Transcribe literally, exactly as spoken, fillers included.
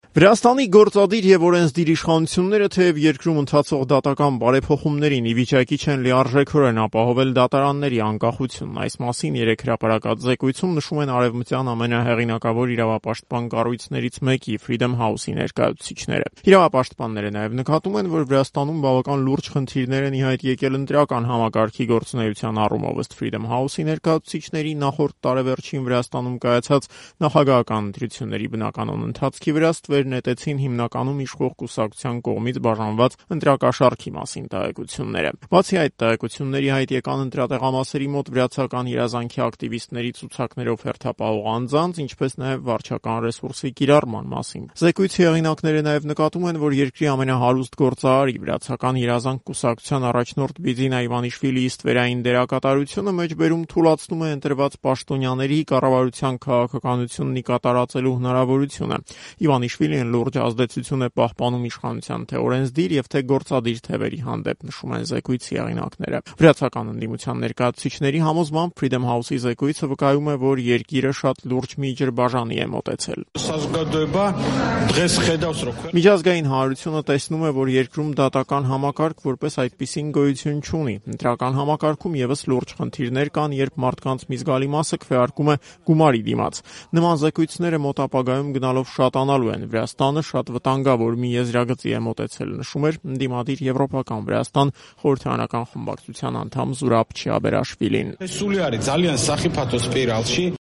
Վրաստանի գործադիր եւ օրենսդիր իշխանությունները թեև երկրում ընթացող դատական բարեփոխումներին ի վիճակի չեն լիարժեքորեն ապահովել դատարանների անկախությունն։ Այս մասին երեք հրապարակած զեկույցում նշում են արևմտյան ամենահեղինակավոր իրավապաշտպան կառույցներից մեկի Freedom House-ի ներկայացուցիչները։ Իրավապաշտպանները նաեւ նկատում են, որ Վրաստանում բավական լուրջ խնդիրներ են ի հայտ եկել ընտրական համակարգի գործունեության առումով։ Ըստ Freedom House-ի ներկայացուցիչների նախորդ տարեվերջին Վրաստանում կայացած նախագահական ընտրությունների բնականon ընթացքի վրա նետեցին հիմնականում իշխող կուսակցության կողմից բաժանված ընտրակաշառքի մասին տեղեկությունները։ Բացի այդ տեղեկությունների հայտ եկան ընտրատեղամասերի մոտ վրացական երազանքի ակտիվիստների ցուցակներով հերթապահող անձանց, ինչպես նաև վարչական ռեսուրսի կիրառման մասին։ Զեկույցի հեղինակները նաև նկատում են, որ երկրի ամենահարուստ գործարարի վրացական երազանք կուսակցության առաջնորդ Բիձինա Իվանիշվիլիի ստվերային դերակատարությունը մեջբերում թուլացնում է ընտրված պաշտոնյաների կառավարության քաղաքականությունն կատարածելու հնարավորությունը։ Իվանիշվիլին լուրջ ազդեցություն է պահպանում իշխանության թե օրենսդիր եւ թե գործադիր թևերի հանդեպ, նշում են զեկույցի հեղինակները։ Վրացական ընդդիմության ներկայացուցիչների համոզմամբ Freedom House-ի զեկույցը վկայում է, որ երկիրը շատ լուրջ մի ջրբաժանի է մոտեցել։ Միջազգային հանրությունը տեսնում է, որ երկրում դատական համակարգ որպես այդպիսին գոյություն չունի։ Ընտրական համակարգում եւս լուրջ խնդիրներ կան, երբ մարդկանց մի զգալի մասը քվեարկում է գումարի դիմաց։ Նման զեկույցները մոտ ապագայում գնալով շատանալու են։ Վրաստանը շատ վտանգավոր մի եզրագծի է մոտեցել, նշում էր ընդդիմադիր Եվրոպական Վրաստան խորհրդարանական խմբակցության անդամ Զուրաբ Չիաբերաշվիլին։